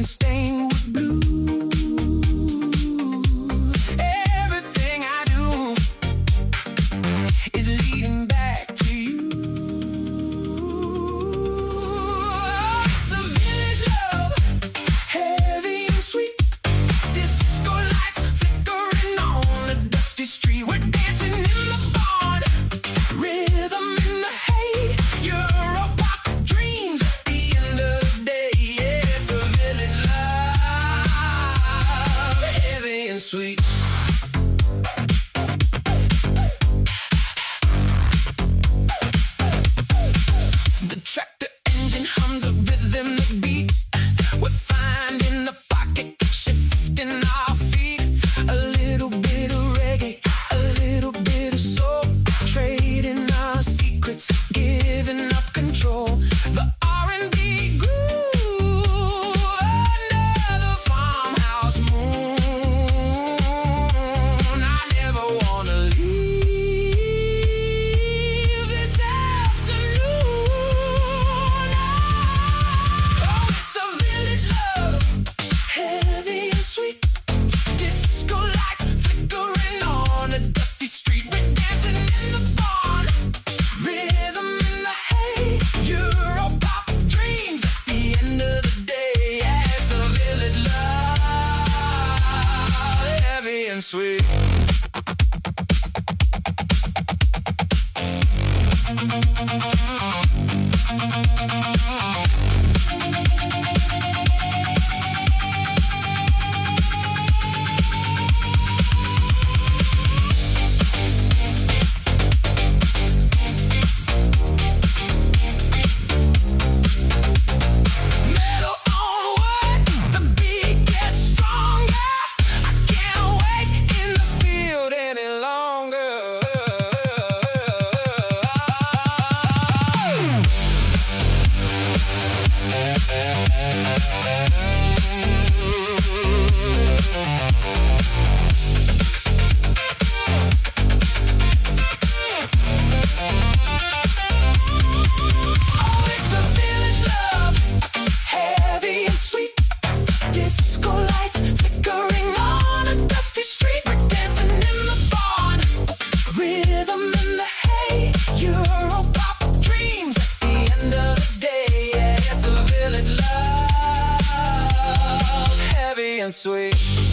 stained with blue. Everything I do is leading back to you. It's a village love, heavy and sweet. Disco lights flickering on a dusty street. We're dancing in the barn, rhythm in the hay. Europop dreams at the end of the day. Yeah, it's a village love, heavy and sweet. The tractor engine hums a rhythm that beat. We're finding the pocket, shifting our feet. A little bit of reggae, a little bit of soul. Trading our secrets, giving up control. The R&B groove under the farmhouse moon. I never wanna leave this afternoon. Oh, it's a village love, heavy and sweet. Disco lights flickering on a dusty street. We're dancing in the barn, rhythm in the hay. Europop dreams at the end of the day. Yeah, it's a village love, heavy and sweet. Metal on wood, the beat gets stronger. I can't wait in the field any longer. Oh, it's a village love, heavy and sweet. Disco lights flickering on a dusty street. We're dancing in the barn, rhythm in the hay. Europop dreams at the end of the day. Yeah, it's a village love, heavy and sweet.